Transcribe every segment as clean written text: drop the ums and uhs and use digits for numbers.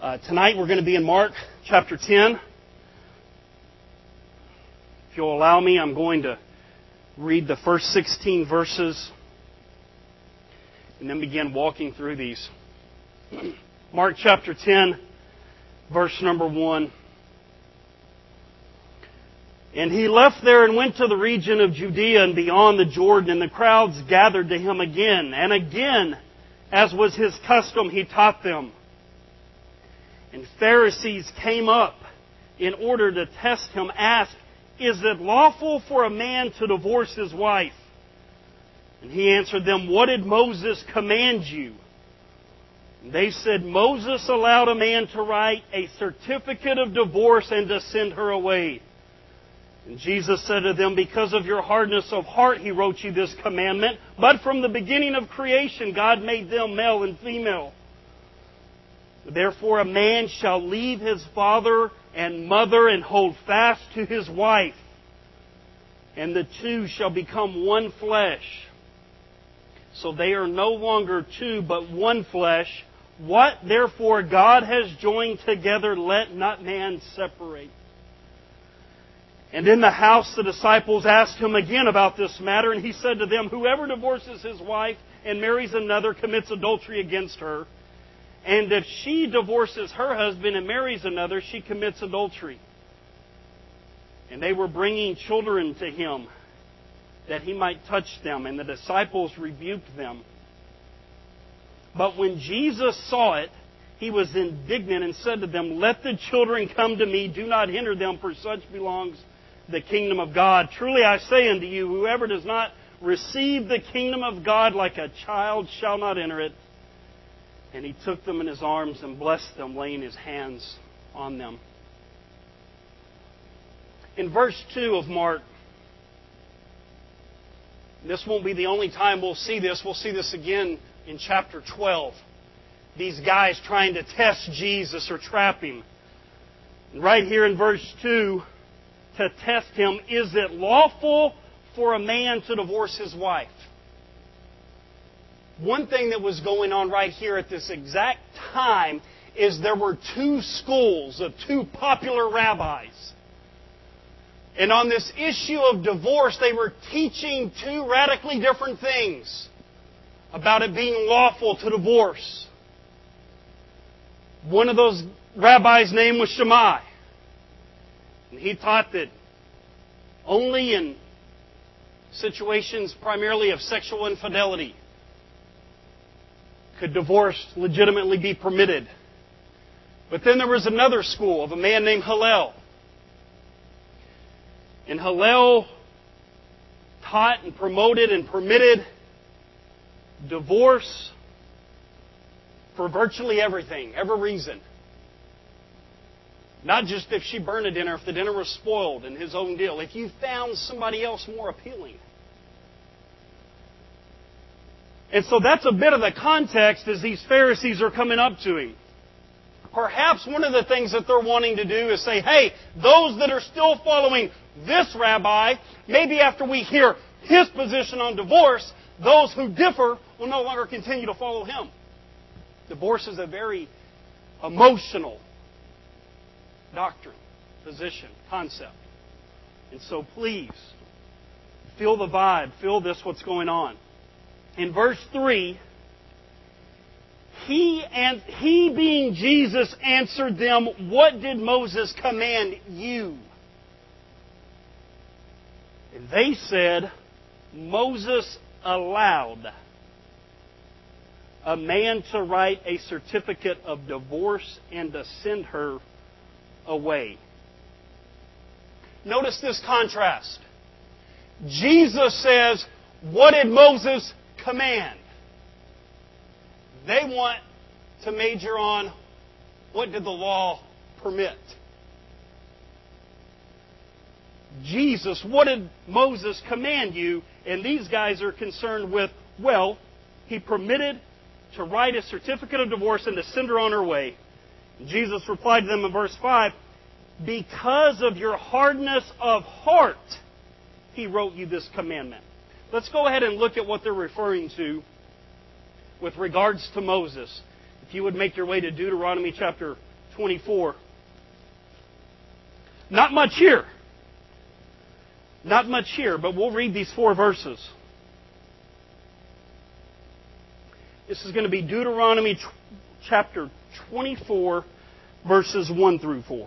Tonight we're going to be in Mark chapter 10. If you'll allow me, I'm going to read the first 16 verses and then begin walking through these. Mark chapter 10, verse number 1. And he left there and went to the region of Judea and beyond the Jordan, and the crowds gathered to him again. And again, as was his custom, he taught them. And Pharisees came up in order to test him, asked, "Is it lawful for a man to divorce his wife?" And he answered them, "What did Moses command you?" And they said, "Moses allowed a man to write a certificate of divorce and to send her away." And Jesus said to them, "Because of your hardness of heart he wrote you this commandment. But from the beginning of creation God made them male and female. Therefore a man shall leave his father and mother and hold fast to his wife, and the two shall become one flesh. So they are no longer two, but one flesh. What therefore God has joined together, let not man separate." And in the house the disciples asked him again about this matter, and he said to them, "Whoever divorces his wife and marries another commits adultery against her. And if she divorces her husband and marries another, she commits adultery." And they were bringing children to him, that he might touch them, and the disciples rebuked them. But when Jesus saw it, he was indignant and said to them, "Let the children come to me, do not hinder them, for such belongs the kingdom of God. Truly I say unto you, whoever does not receive the kingdom of God like a child shall not enter it." And he took them in his arms and blessed them, laying his hands on them. In verse 2 of Mark, this won't be the only time we'll see this. We'll see this again in chapter 12. These guys trying to test Jesus or trap him. And right here in verse 2, to test him, is it lawful for a man to divorce his wife? One thing that was going on right here at this exact time is there were two schools of two popular rabbis. And on this issue of divorce, they were teaching two radically different things about it being lawful to divorce. One of those rabbis' name was Shammai. And he taught that only in situations primarily of sexual infidelity could divorce legitimately be permitted. But then there was another school of a man named Hillel. And Hillel taught and promoted and permitted divorce for virtually everything, every reason. Not just if she burned a dinner, if the dinner was spoiled, and his own deal. If you found somebody else more appealing. And so that's a bit of the context as these Pharisees are coming up to him. Perhaps one of the things that they're wanting to do is say, hey, those that are still following this rabbi, maybe after we hear his position on divorce, those who differ will no longer continue to follow him. Divorce is a very emotional doctrine, position, concept. And so please, feel the vibe, feel this, what's going on. In verse 3, he being Jesus answered them, "What did Moses command you?" And they said, "Moses allowed a man to write a certificate of divorce and to send her away." Notice this contrast. Jesus says, "What did Moses command?" They want to major on what did the law permit. Jesus, "What did Moses command you?" And these guys are concerned with, well, he permitted to write a certificate of divorce and to send her on her way. Jesus replied to them in verse 5, "Because of your hardness of heart, he wrote you this commandment." Let's go ahead and look at what they're referring to with regards to Moses. If you would make your way to Deuteronomy chapter 24. Not much here. Not much here, but we'll read these 4 verses. This is going to be Deuteronomy chapter 24, verses 1 through 4.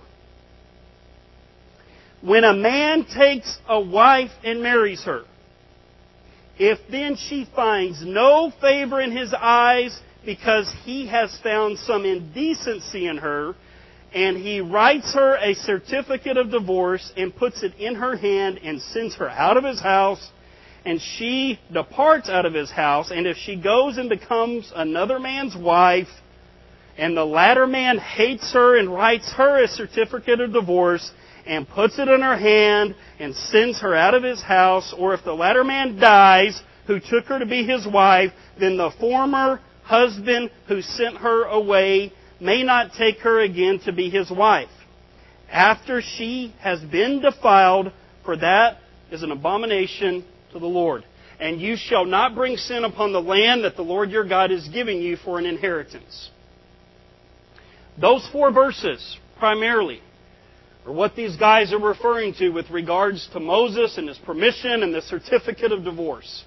When a man takes a wife and marries her, if then she finds no favor in his eyes because he has found some indecency in her, and he writes her a certificate of divorce and puts it in her hand and sends her out of his house, and she departs out of his house, and if she goes and becomes another man's wife, and the latter man hates her and writes her a certificate of divorce and puts it in her hand and sends her out of his house, or if the latter man dies who took her to be his wife, then the former husband who sent her away may not take her again to be his wife, after she has been defiled, for that is an abomination to the Lord. And you shall not bring sin upon the land that the Lord your God is giving you for an inheritance. Those 4 verses, primarily, are what these guys are referring to with regards to Moses and his permission and the certificate of divorce.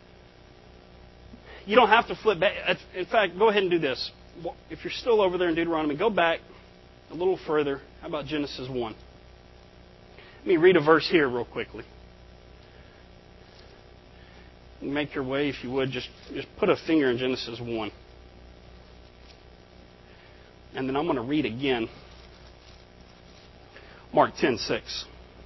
You don't have to flip back. In fact, go ahead and do this. If you're still over there in Deuteronomy, go back a little further. How about Genesis 1? Let me read a verse here real quickly. Make your way, if you would, just put a finger in Genesis 1. And then I'm going to read again Mark 10:6.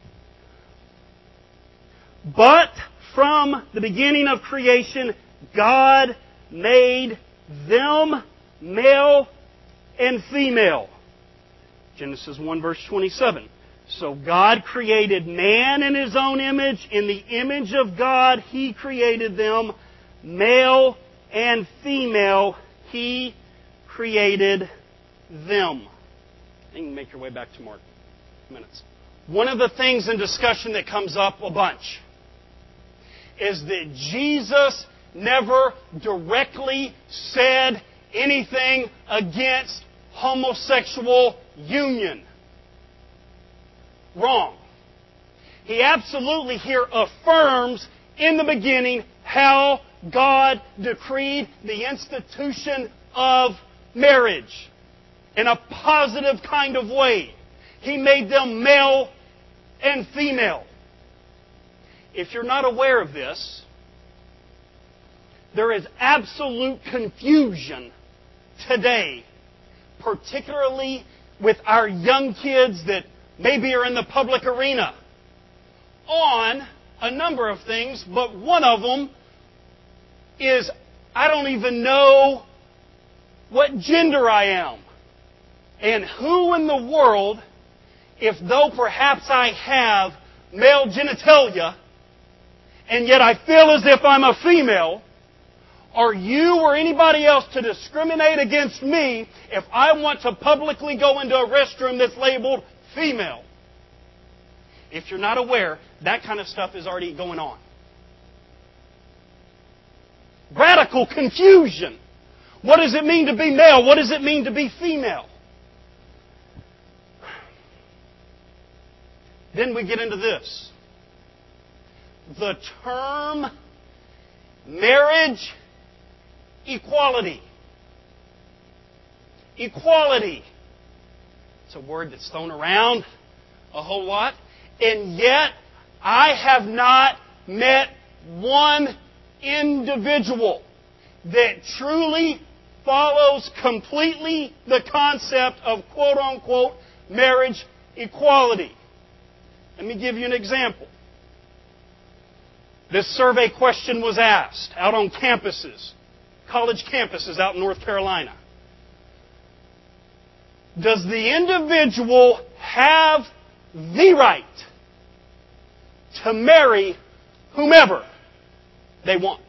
But from the beginning of creation, God made them male and female. Genesis 1 verse 27. So God created man in His own image. In the image of God, He created them. Male and female, He created them. You can make your way back to Mark. Minutes. One of the things in discussion that comes up a bunch is that Jesus never directly said anything against homosexual union. Wrong. He absolutely here affirms in the beginning how God decreed the institution of marriage in a positive kind of way. He made them male and female. If you're not aware of this, there is absolute confusion today, particularly with our young kids that maybe are in the public arena, on a number of things, but one of them is, I don't even know what gender I am. And who in the world, if though perhaps I have male genitalia, and yet I feel as if I'm a female, are you or anybody else to discriminate against me if I want to publicly go into a restroom that's labeled female? If you're not aware, that kind of stuff is already going on. Radical confusion. What does it mean to be male? What does it mean to be female? Then we get into this. The term marriage equality. Equality. It's a word that's thrown around a whole lot. And yet, I have not met one individual that truly follows completely the concept of quote-unquote marriage equality. Let me give you an example. This survey question was asked out on campuses, college campuses out in North Carolina. Does the individual have the right to marry whomever they want?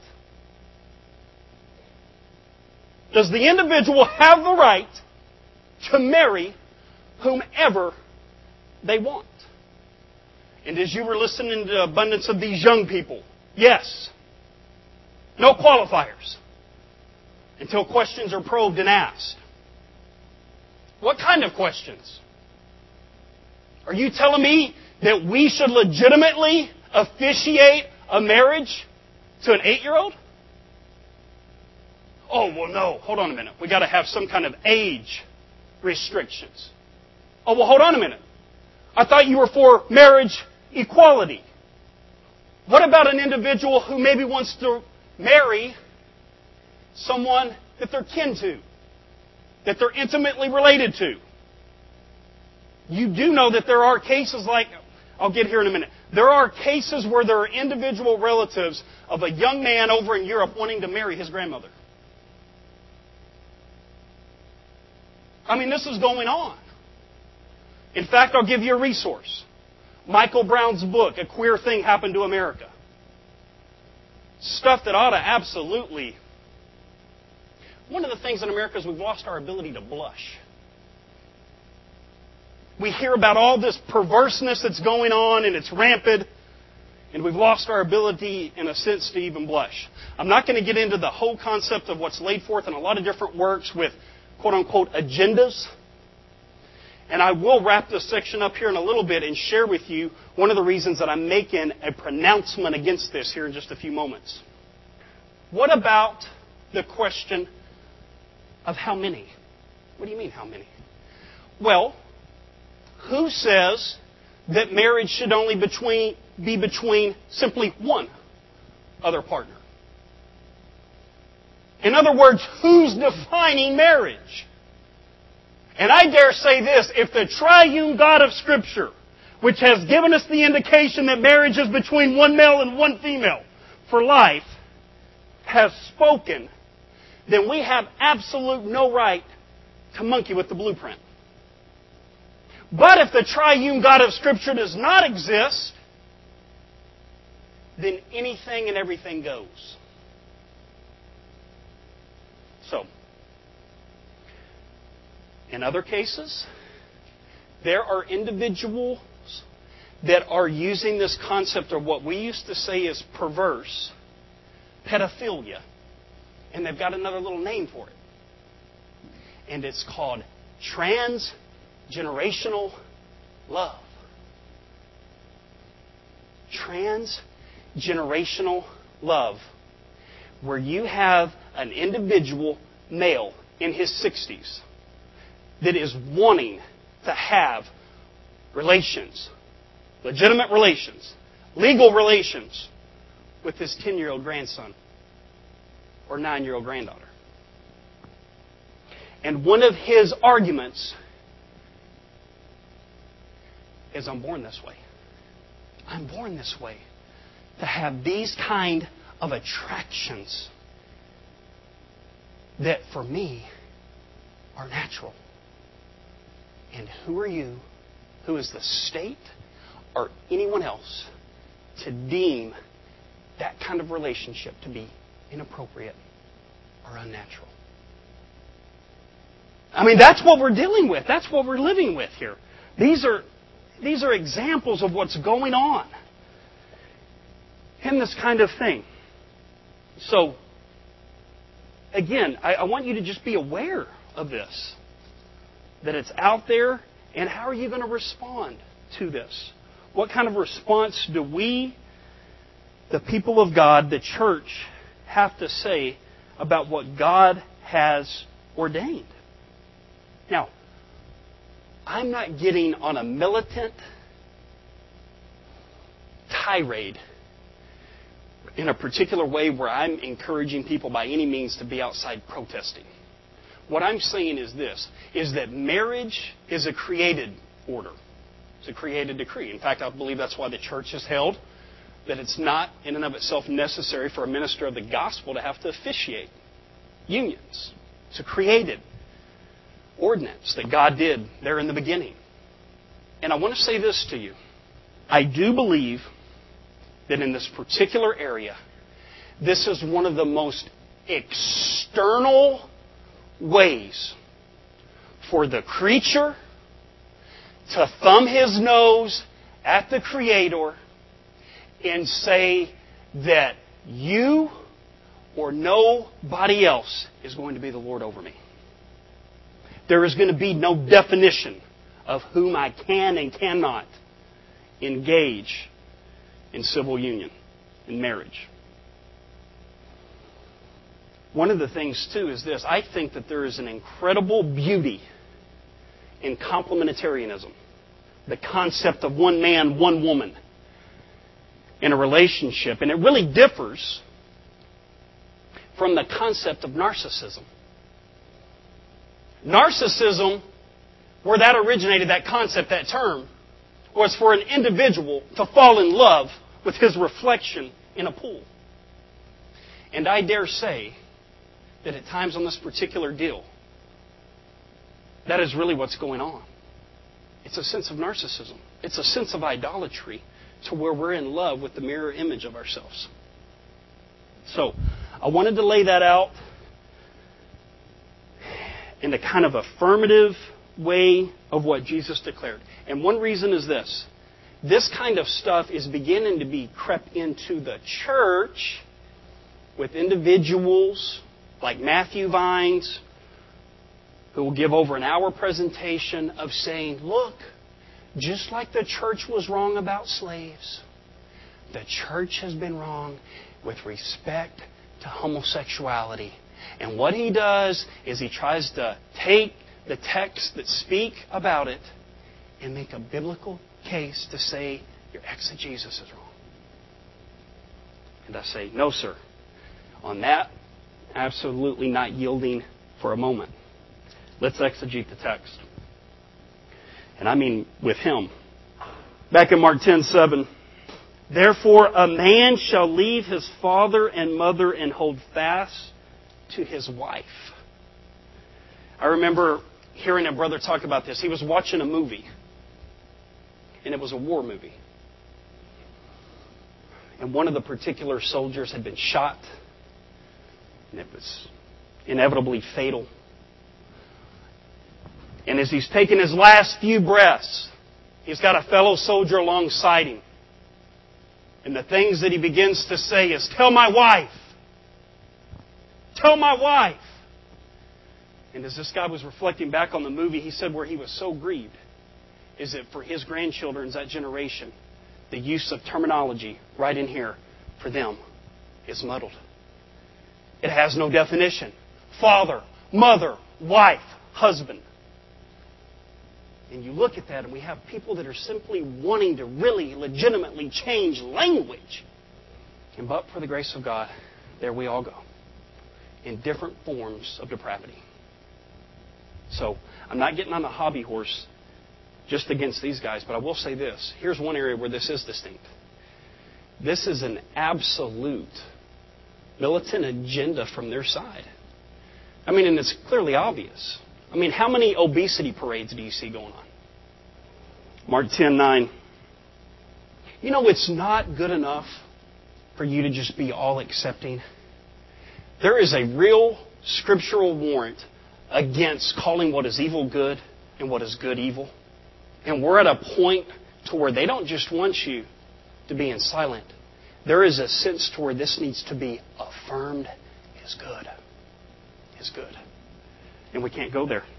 Does the individual have the right to marry whomever they want? And as you were listening to the abundance of these young people, yes. No qualifiers until questions are probed and asked. What kind of questions? Are you telling me that we should legitimately officiate a marriage to an 8-year-old? Oh, well, no. Hold on a minute. We got to have some kind of age restrictions. Oh, well, hold on a minute. I thought you were for marriage equality. What about an individual who maybe wants to marry someone that they're kin to, that they're intimately related to? You do know that there are cases like, I'll get here in a minute, there are cases where there are individual relatives of a young man over in Europe wanting to marry his grandmother. I mean, this is going on. In fact, I'll give you a resource. Michael Brown's book, A Queer Thing Happened to America. Stuff that ought to absolutely... One of the things in America is we've lost our ability to blush. We hear about all this perverseness that's going on and it's rampant, and we've lost our ability, in a sense, to even blush. I'm not going to get into the whole concept of what's laid forth in a lot of different works with quote-unquote agendas. And I will wrap this section up here in a little bit and share with you one of the reasons that I'm making a pronouncement against this here in just a few moments. What about the question of how many? What do you mean, how many? Well, who says that marriage should only be between simply one other partner? In other words, who's defining marriage? And I dare say this, if the triune God of Scripture, which has given us the indication that marriage is between one male and one female for life, has spoken, then we have absolute no right to monkey with the blueprint. But if the triune God of Scripture does not exist, then anything and everything goes. So, in other cases, there are individuals that are using this concept of what we used to say is perverse, pedophilia, and they've got another little name for it. And it's called transgenerational love. Transgenerational love, where you have an individual male in his 60s that is wanting to have relations, legitimate relations, legal relations with his 10-year-old grandson or 9-year-old granddaughter. And one of his arguments is, I'm born this way. I'm born this way to have these kind of attractions that for me are natural. And who are you, who is the state or anyone else, to deem that kind of relationship to be inappropriate or unnatural? I mean, that's what we're dealing with. That's what we're living with here. These are examples of what's going on in this kind of thing. So, again, I want you to just be aware of this, that it's out there, and how are you going to respond to this? What kind of response do we, the people of God, the church, have to say about what God has ordained? Now, I'm not getting on a militant tirade in a particular way where I'm encouraging people by any means to be outside protesting. What I'm saying is this, is that marriage is a created order. It's a created decree. In fact, I believe that's why the church has held that it's not in and of itself necessary for a minister of the gospel to have to officiate unions. It's a created ordinance that God did there in the beginning. And I want to say this to you. I do believe that in this particular area, this is one of the most external ways for the creature to thumb his nose at the Creator and say that you or nobody else is going to be the Lord over me. there is going to be no definition of whom I can and cannot engage in civil union, in marriage. One of the things, too, is this. I think that there is an incredible beauty in complementarianism. The concept of one man, one woman in a relationship. And it really differs from the concept of narcissism. Narcissism, where that originated, that concept, that term, was for an individual to fall in love with his reflection in a pool. And I dare say that at times on this particular deal, that is really what's going on. It's a sense of narcissism. It's a sense of idolatry to where we're in love with the mirror image of ourselves. So, I wanted to lay that out in a kind of affirmative way of what Jesus declared. And one reason is this. This kind of stuff is beginning to be crept into the church with individuals like Matthew Vines, who will give over an hour presentation of saying, look, just like the church was wrong about slaves, the church has been wrong with respect to homosexuality. And what he does is he tries to take the texts that speak about it and make a biblical case to say your exegesis is wrong. And I say, no, sir. On that, absolutely not yielding for a moment. Let's exegete the text. And I mean with him. Back in Mark 10:7. Therefore a man shall leave his father and mother and hold fast to his wife. I remember hearing a brother talk about this. He was watching a movie. And it was a war movie. And one of the particular soldiers had been shot. And it was inevitably fatal. And as he's taking his last few breaths, he's got a fellow soldier alongside him. And the things that he begins to say is, tell my wife. Tell my wife. And as this guy was reflecting back on the movie, he said where he was so grieved is that for his grandchildren's that generation, the use of terminology right in here for them is muddled. It has no definition. Father, mother, wife, husband. And you look at that and we have people that are simply wanting to really legitimately change language. And but for the grace of God, there we all go. In different forms of depravity. So, I'm not getting on the hobby horse just against these guys, but I will say this. Here's one area where this is distinct. This is an absolute militant agenda from their side. I mean, and it's clearly obvious. I mean, how many obesity parades do you see going on? Mark 10:9. You know, it's not good enough for you to just be all accepting. There is a real scriptural warrant against calling what is evil good and what is good evil. And we're at a point to where they don't just want you to be in silent. There is a sense to where this needs to be affirmed as good. As good. And we can't go there.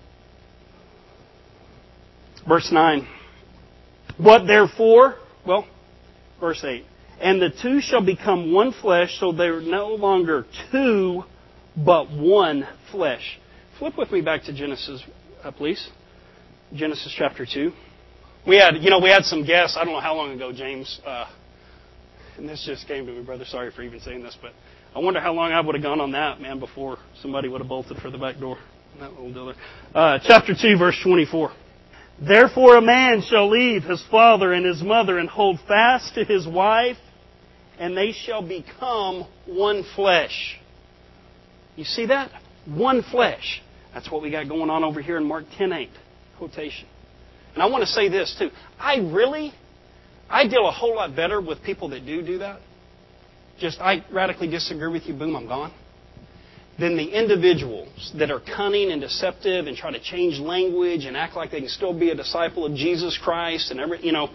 Verse 9. What therefore? Well, verse 8. And the two shall become one flesh, so they're no longer two, but one flesh. Flip with me back to Genesis, please. Genesis chapter 2. We had some guests, I don't know how long ago, James, and this just came to me, brother, sorry for even saying this, but I wonder how long I would have gone on that, man, before somebody would have bolted for the back door. That little deal there. Chapter 2, verse 24. Therefore a man shall leave his father and his mother and hold fast to his wife, and they shall become one flesh. You see that? One flesh. That's what we got going on over here in Mark 10:8. Quotation. And I want to say this too. I deal a whole lot better with people that do that. I radically disagree with you, boom, I'm gone. Than the individuals that are cunning and deceptive and try to change language and act like they can still be a disciple of Jesus Christ and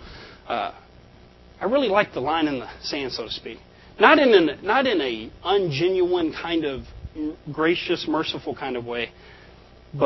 I really like the line in the sand, so to speak. Not in a ungenuine kind of gracious, merciful kind of way, but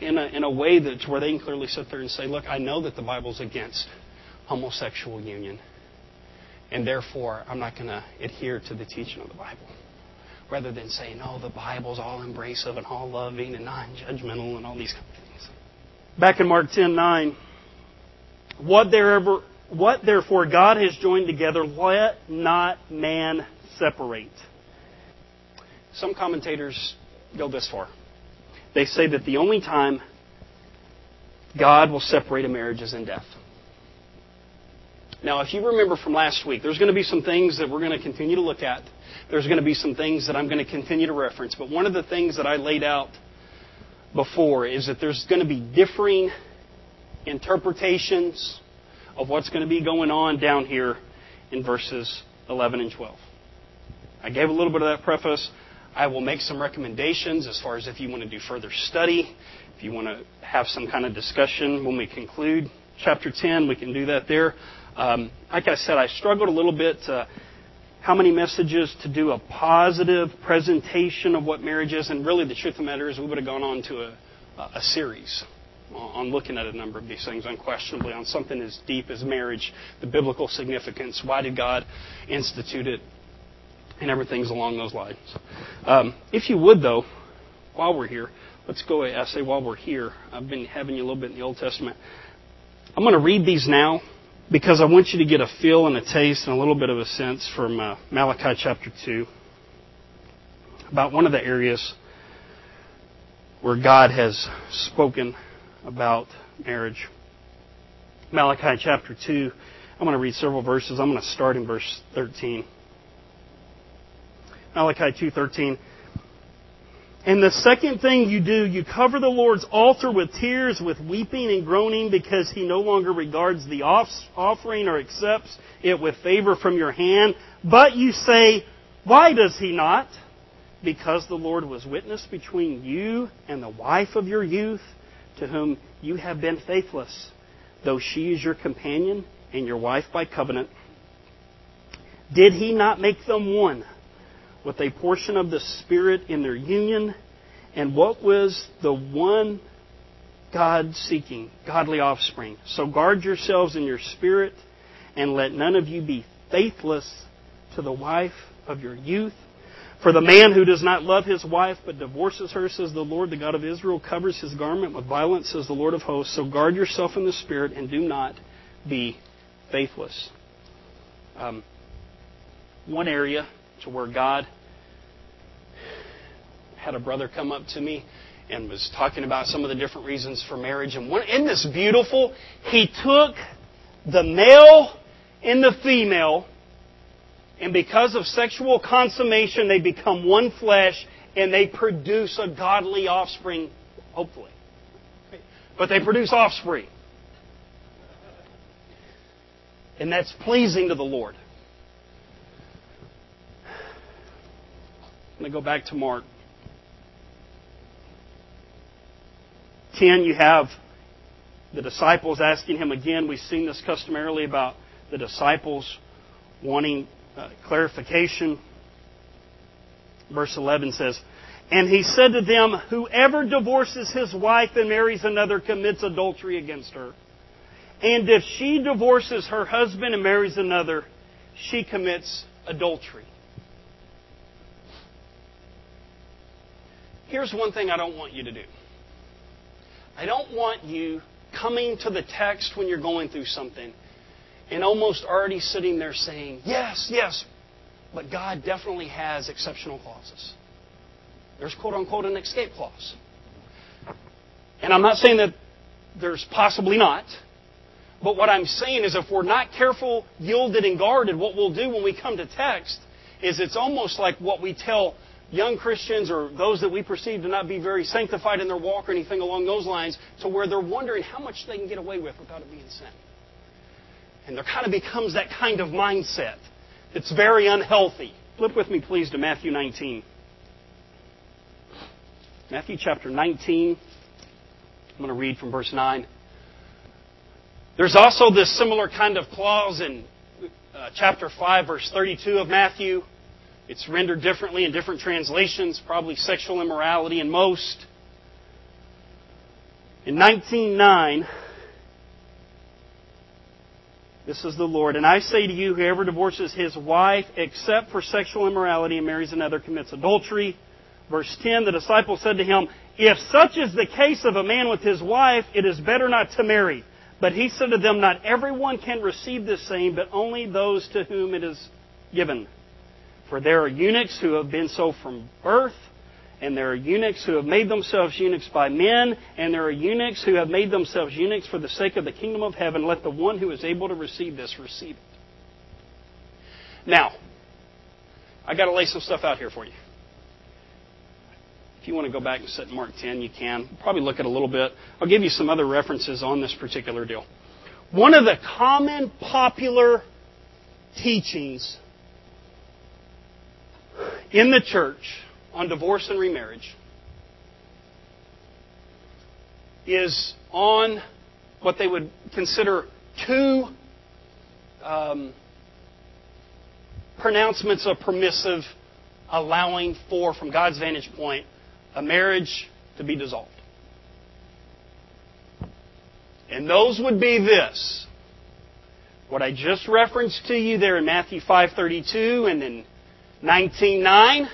in a way that's where they can clearly sit there and say, look, I know that the Bible's against homosexual union, and therefore I'm not going to adhere to the teaching of the Bible. Rather than saying, no, the Bible's all embracive and all loving and non-judgmental and all these kind of things. Back in Mark 10:9, what therefore God has joined together, let not man separate. Some commentators go this far. They say that the only time God will separate a marriage is in death. Now, if you remember from last week, there's going to be some things that we're going to continue to look at. There's going to be some things that I'm going to continue to reference. But one of the things that I laid out before is that there's going to be differing interpretations of what's going to be going on down here in verses 11 and 12. I gave a little bit of that preface. I will make some recommendations as far as if you want to do further study, if you want to have some kind of discussion when we conclude chapter 10, we can do that there. Like I said, I struggled a little bit how many messages to do a positive presentation of what marriage is. And really the truth of the matter is we would have gone on to a series on looking at a number of these things, unquestionably, on something as deep as marriage, the biblical significance, why did God institute it, and everything's along those lines. If you would, though, while we're here, let's go ahead. I say while we're here, I've been having you a little bit in the Old Testament. I'm going to read these now because I want you to get a feel and a taste and a little bit of a sense from Malachi chapter 2 about one of the areas where God has spoken about marriage. Malachi chapter 2, I'm going to read several verses. I'm going to start in verse 13. Malachi 2:13. And the second thing you do, you cover the Lord's altar with tears, with weeping and groaning, because He no longer regards the offering or accepts it with favor from your hand. But you say, why does He not? Because the Lord was witness between you and the wife of your youth, to whom you have been faithless, though she is your companion and your wife by covenant. Did He not make them one, with a portion of the Spirit in their union? And what was the one God seeking? Godly offspring. So guard yourselves in your spirit, and let none of you be faithless to the wife of your youth. For the man who does not love his wife, but divorces her, says the Lord, the God of Israel, covers his garment with violence, says the Lord of hosts. So guard yourself in the spirit, and do not be faithless. One area to where God had a brother come up to me and was talking about some of the different reasons for marriage. And isn't this beautiful? He took the male and the female, and because of sexual consummation, they become one flesh, and they produce a godly offspring, hopefully. But they produce offspring. And that's pleasing to the Lord. I'm going to go back to Mark 10. You have the disciples asking Him again. We've seen this customarily about the disciples wanting clarification. Verse 11 says, and He said to them, whoever divorces his wife and marries another commits adultery against her. And if she divorces her husband and marries another, she commits adultery. Here's one thing I don't want you to do. I don't want you coming to the text when you're going through something and almost already sitting there saying, yes, yes, but God definitely has exceptional clauses. There's quote-unquote an escape clause. And I'm not saying that there's possibly not. But what I'm saying is if we're not careful, yielded, and guarded, what we'll do when we come to text is it's almost like what we tell young Christians or those that we perceive to not be very sanctified in their walk or anything along those lines, to where they're wondering how much they can get away with without it being sin. And there kind of becomes that kind of mindset that's very unhealthy. Flip with me, please, to Matthew 19. Matthew chapter 19. I'm going to read from verse 9. There's also this similar kind of clause in chapter 5, verse 32 of Matthew. It's rendered differently in different translations, probably sexual immorality in most. In 19:9, this is the Lord. And I say to you, whoever divorces his wife except for sexual immorality and marries another commits adultery. Verse 10, the disciple said to him, if such is the case of a man with his wife, it is better not to marry. But he said to them, not everyone can receive this saying, but only those to whom it is given. For there are eunuchs who have been so from birth, and there are eunuchs who have made themselves eunuchs by men, and there are eunuchs who have made themselves eunuchs for the sake of the kingdom of heaven. Let the one who is able to receive this receive it. Now, I got to lay some stuff out here for you. If you want to go back and sit in Mark 10, you can. Probably look at a little bit. I'll give you some other references on this particular deal. One of the common popular teachings in the church on divorce and remarriage is on what they would consider two pronouncements of permissive allowing for, from God's vantage point, a marriage to be dissolved. And those would be this. What I just referenced to you there in Matthew 5:32 and in 19:9.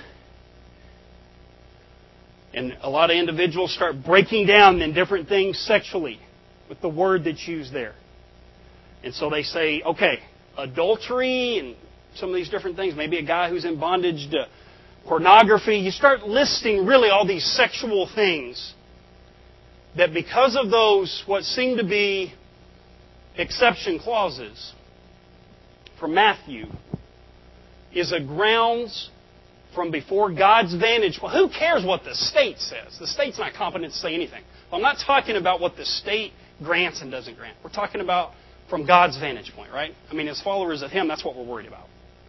And a lot of individuals start breaking down in different things sexually with the word that's used there. And so they say, okay, adultery and some of these different things, maybe a guy who's in bondage to pornography. You start listing really all these sexual things that because of those, what seem to be exception clauses from Matthew, is a grounds from before God's vantage. Well, who cares what the state says? The state's not competent to say anything. Well, I'm not talking about what the state grants and doesn't grant. We're talking about from God's vantage point, right? I mean, as followers of Him, that's what we're worried about.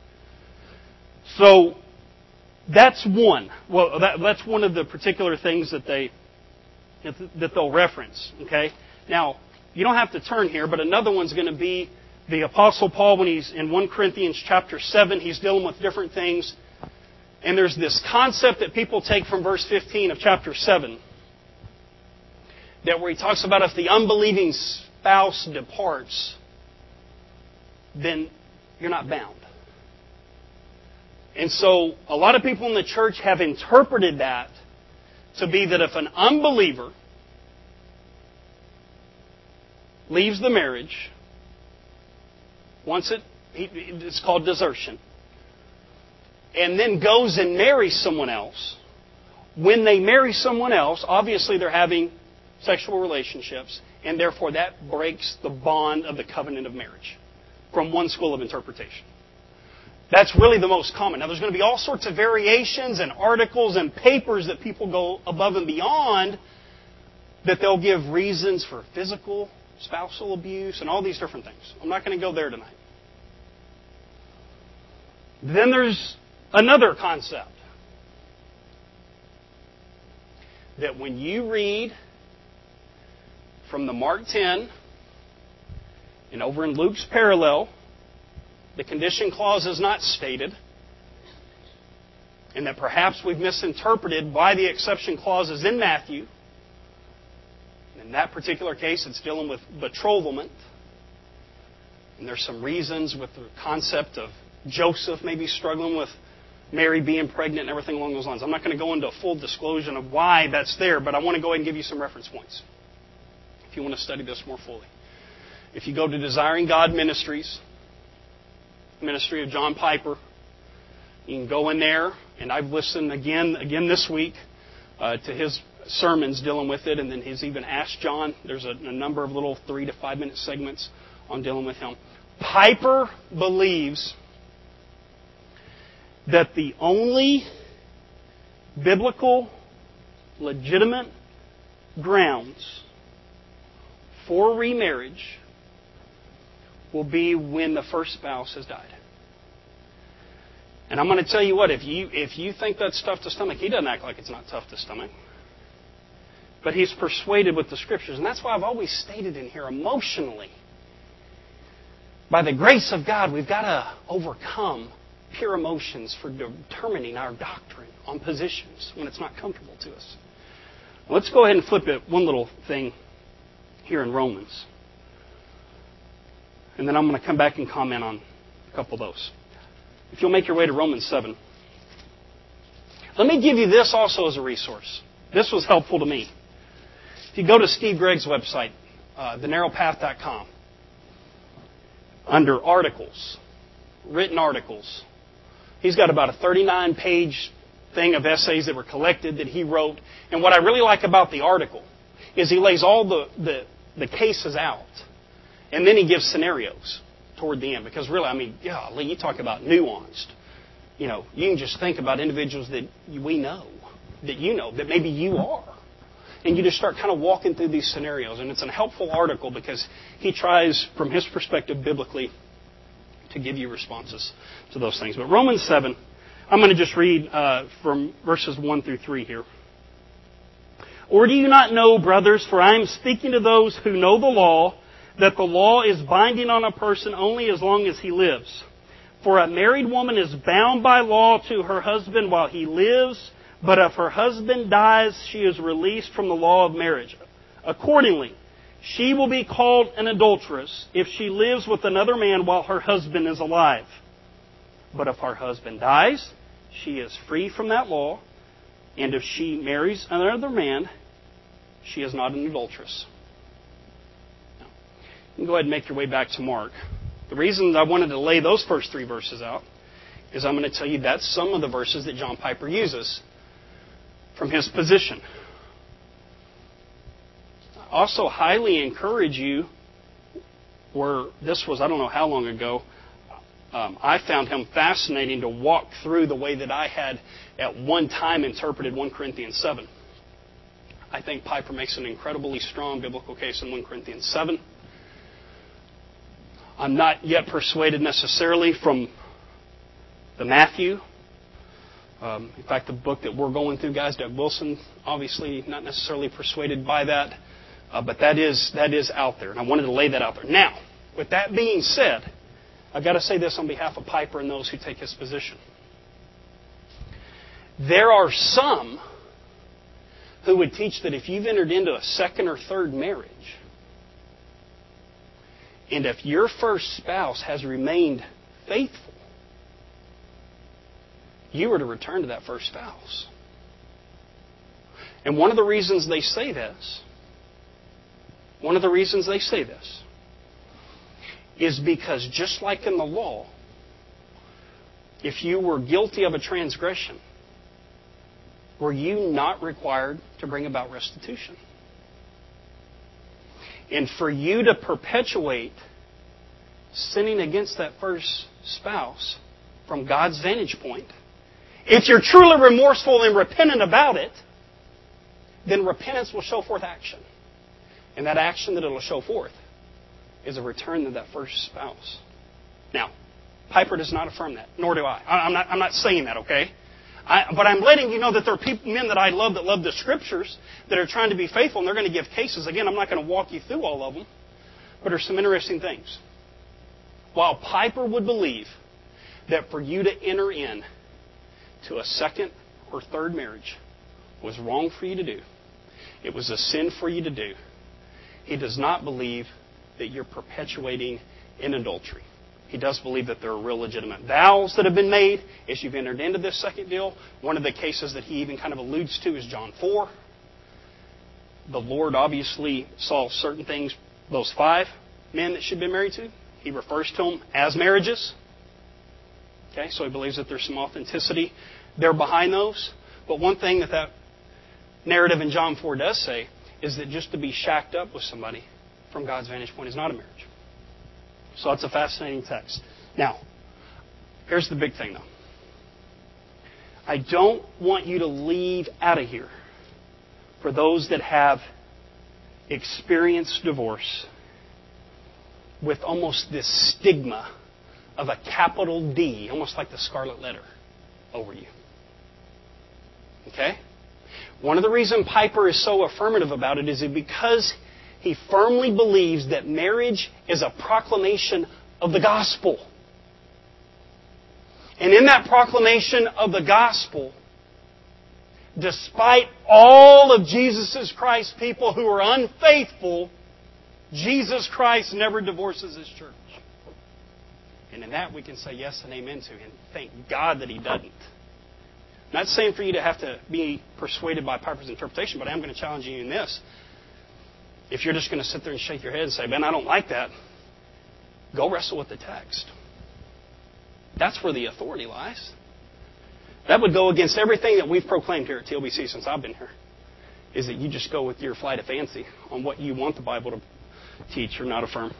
So, that's one. Well, that's one of the particular things that they'll reference. Okay. Now, you don't have to turn here, but another one's going to be the Apostle Paul when he's in 1 Corinthians chapter 7. He's dealing with different things, and there's this concept that people take from verse 15 of chapter 7, that where he talks about if the unbelieving spouse departs, then you're not bound. And so, a lot of people in the church have interpreted that to be that if an unbeliever leaves the marriage, it's called desertion, and then goes and marries someone else, when they marry someone else, obviously they're having sexual relationships, and therefore that breaks the bond of the covenant of marriage, from one school of interpretation. That's really the most common. Now, there's going to be all sorts of variations and articles and papers that people go above and beyond, that they'll give reasons for physical, spousal abuse, and all these different things. I'm not going to go there tonight. Then there's another concept. That when you read from the Mark 10 and over in Luke's parallel, the condition clause is not stated, and that perhaps we've misinterpreted why the exception clause is in Matthew. In that particular case, it's dealing with betrothalment. And there's some reasons with the concept of Joseph maybe struggling with Mary being pregnant and everything along those lines. I'm not going to go into a full disclosure of why that's there, but I want to go ahead and give you some reference points if you want to study this more fully. If you go to Desiring God Ministries, ministry of John Piper, you can go in there, and I've listened again this week to his sermons dealing with it, and then he's even asked John. There's a number of little 3 to 5 minute segments on dealing with him. Piper believes that the only biblical, legitimate grounds for remarriage will be when the first spouse has died. And I'm going to tell you what, if you think that's tough to stomach, he doesn't act like it's not tough to stomach. But he's persuaded with the Scriptures. And that's why I've always stated in here, emotionally, by the grace of God, we've got to overcome pure emotions for determining our doctrine on positions when it's not comfortable to us. Let's go ahead and flip it one little thing here in Romans. And then I'm going to come back and comment on a couple of those. If you'll make your way to Romans 7. Let me give you this also as a resource. This was helpful to me. If you go to Steve Gregg's website, thenarrowpath.com, under articles, written articles, he's got about a 39-page thing of essays that were collected that he wrote. And what I really like about the article is he lays all the cases out. And then he gives scenarios toward the end. Because really, I mean, golly, you talk about nuanced. You know, you can just think about individuals that we know, that you know, that maybe you are. And you just start kind of walking through these scenarios. And it's a helpful article because he tries, from his perspective biblically, to give you responses to those things. But Romans 7, I'm going to just read from verses 1 through 3 here. Or do you not know, brothers, for I am speaking to those who know the law, that the law is binding on a person only as long as he lives. For a married woman is bound by law to her husband while he lives, but if her husband dies, she is released from the law of marriage. Accordingly, she will be called an adulteress if she lives with another man while her husband is alive. But if her husband dies, she is free from that law, and if she marries another man, she is not an adulteress. Now, you can go ahead and make your way back to Mark. The reason I wanted to lay those first 3 verses out is I'm going to tell you that's some of the verses that John Piper uses from his position. I also highly encourage you, where this was, I don't know how long ago, I found him fascinating to walk through the way that I had at one time interpreted 1 Corinthians 7. I think Piper makes an incredibly strong biblical case in 1 Corinthians 7. I'm not yet persuaded necessarily from the Matthew. In fact, the book that we're going through, guys, Doug Wilson, obviously not necessarily persuaded by that. But that is out there. And I wanted to lay that out there. Now, with that being said, I've got to say this on behalf of Piper and those who take his position. There are some who would teach that if you've entered into a second or third marriage, and if your first spouse has remained faithful, you are to return to that first spouse. And one of the reasons they say this is because just like in the law, if you were guilty of a transgression, were you not required to bring about restitution? And for you to perpetuate sinning against that first spouse from God's vantage point, if you're truly remorseful and repentant about it, then repentance will show forth action. And that action that it will show forth is a return to that first spouse. Now, Piper does not affirm that, nor do I. I'm not saying that, okay? But I'm letting you know that there are men that I love that love the Scriptures that are trying to be faithful, and they're going to give cases. Again, I'm not going to walk you through all of them, but there's some interesting things. While Piper would believe that for you to enter in to a second or third marriage was wrong for you to do, it was a sin for you to do, he does not believe that you're perpetuating in adultery. He does believe that there are real legitimate vows that have been made as you've entered into this second deal. One of the cases that he even kind of alludes to is John 4. The Lord obviously saw certain things, those 5 men that she'd been married to. He refers to them as marriages. Okay, so he believes that there's some authenticity there behind those. But one thing that narrative in John 4 does say is that just to be shacked up with somebody from God's vantage point is not a marriage. So it's a fascinating text. Now, here's the big thing, though. I don't want you to leave out of here, for those that have experienced divorce, with almost this stigma of a capital D, almost like the scarlet letter, over you. Okay? One of the reasons Piper is so affirmative about it is because he firmly believes that marriage is a proclamation of the gospel. And in that proclamation of the gospel, despite all of Jesus Christ's people who are unfaithful, Jesus Christ never divorces His church. And in that we can say yes and amen to, and thank God that He doesn't. I'm not saying for you to have to be persuaded by Piper's interpretation, but I am going to challenge you in this. If you're just going to sit there and shake your head and say, "Ben, I don't like that," go wrestle with the text. That's where the authority lies. That would go against everything that we've proclaimed here at TLBC since I've been here, is that you just go with your flight of fancy on what you want the Bible to teach or not affirm.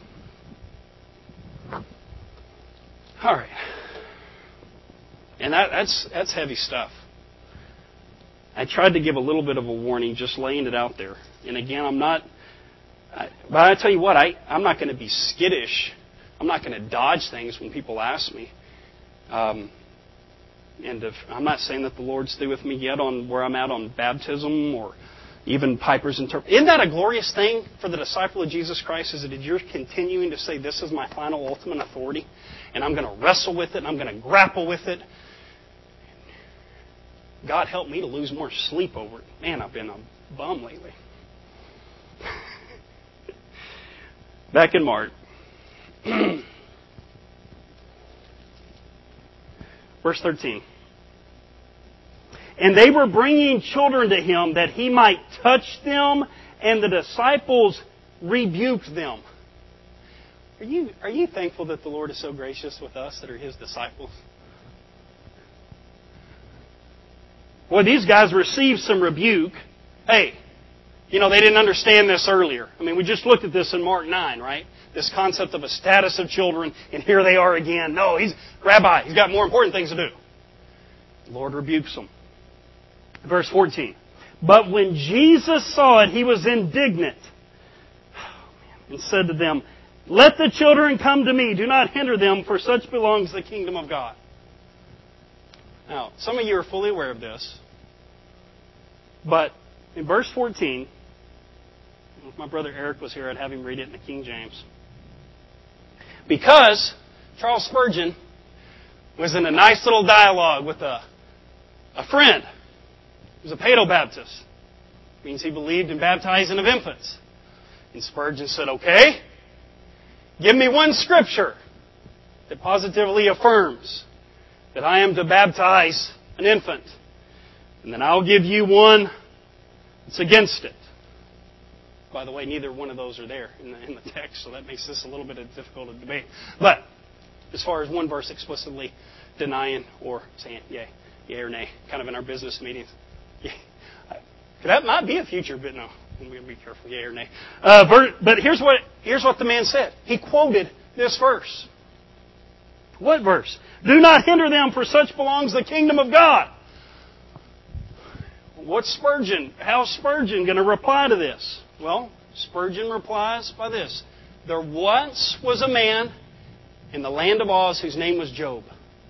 All right. And that's heavy stuff. I tried to give a little bit of a warning, just laying it out there. And again, but I tell you what, I'm not going to be skittish. I'm not going to dodge things when people ask me. I'm not saying that the Lord's through with me yet on where I'm at on baptism or even Piper's interpretation. Isn't that a glorious thing for the disciple of Jesus Christ? Is that you're continuing to say, "This is my final ultimate authority, and I'm going to wrestle with it, and I'm going to grapple with it." God help me to lose more sleep over it. Man, I've been a bum lately. Back in Mark. Verse 13. And they were bringing children to Him that He might touch them, and the disciples rebuked them. Are you thankful that the Lord is so gracious with us that are His disciples? Well, these guys received some rebuke. Hey, they didn't understand this earlier. I mean, we just looked at this in Mark 9, right? This concept of a status of children, and here they are again. No, he's rabbi. He's got more important things to do. The Lord rebukes them. Verse 14. But when Jesus saw it, He was indignant and said to them, "Let the children come to me. Do not hinder them, for such belongs the kingdom of God." Now, some of you are fully aware of this. But in verse 14, if my brother Eric was here, I'd have him read it in the King James. Because Charles Spurgeon was in a nice little dialogue with a friend who was a paedobaptist. It means he believed in baptizing of infants. And Spurgeon said, "Okay, give me one scripture that positively affirms that I am to baptize an infant. And then I'll give you one that's against it." By the way, neither one of those are there in the text, so that makes this a little bit difficult to debate. But as far as one verse explicitly denying or saying yay or nay, kind of in our business meetings, that might be a future, but no, we're going to be careful, yay or nay. But here's what the man said. He quoted this verse. What verse? "Do not hinder them, for such belongs the kingdom of God." How's Spurgeon going to reply to this? Well, Spurgeon replies by this. There once was a man in the land of Oz whose name was Job.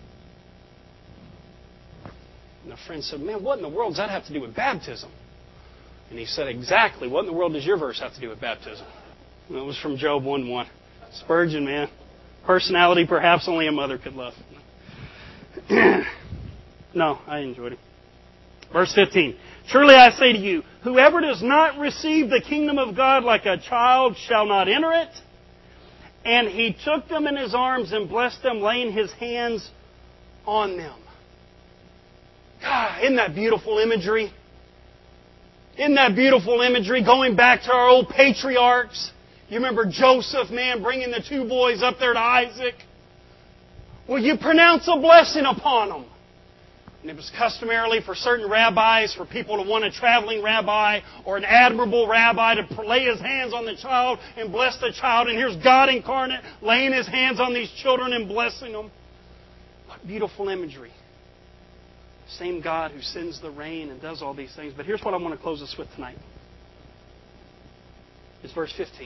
And a friend said, "Man, what in the world does that have to do with baptism?" And he said, "Exactly. What in the world does your verse have to do with baptism?" And it was from Job 1:1. Spurgeon, man. Personality perhaps only a mother could love. No, I enjoyed it. Verse 15. "Surely I say to you, whoever does not receive the kingdom of God like a child shall not enter it. And He took them in His arms and blessed them, laying His hands on them." God, isn't that beautiful imagery? Isn't that beautiful imagery? Going back to our old patriarchs. You remember Joseph, man, bringing the two boys up there to Isaac? Will you pronounce a blessing upon them? And it was customarily for certain rabbis, for people to want a traveling rabbi or an admirable rabbi to lay his hands on the child and bless the child. And here's God incarnate laying His hands on these children and blessing them. What beautiful imagery. Same God who sends the rain and does all these things. But here's what I want to close this with tonight. It's verse 15.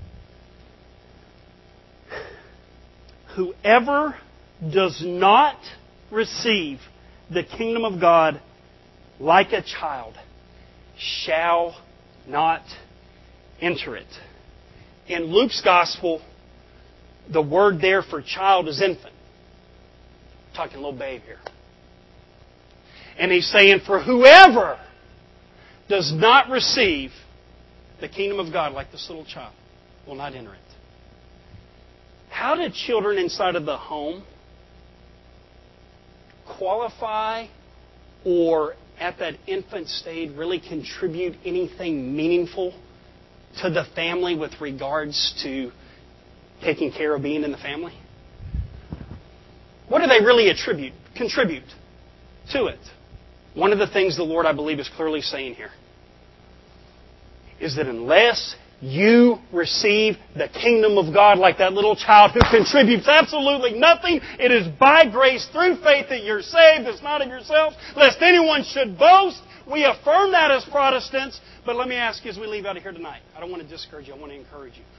Whoever does not receive the kingdom of God like a child shall not enter it. In Luke's gospel, the word there for child is infant. I'm talking little babe here. And he's saying, for whoever does not receive the kingdom of God like this little child, will not enter it. How do children inside of the home qualify or at that infant stage really contribute anything meaningful to the family with regards to taking care of being in the family? What do they really contribute to it? One of the things the Lord, I believe, is clearly saying here is that unless you receive the kingdom of God like that little child who contributes absolutely nothing, it is by grace through faith that you're saved. It's not of yourselves, lest anyone should boast. We affirm that as Protestants. But let me ask you as we leave out of here tonight, I don't want to discourage you, I want to encourage you.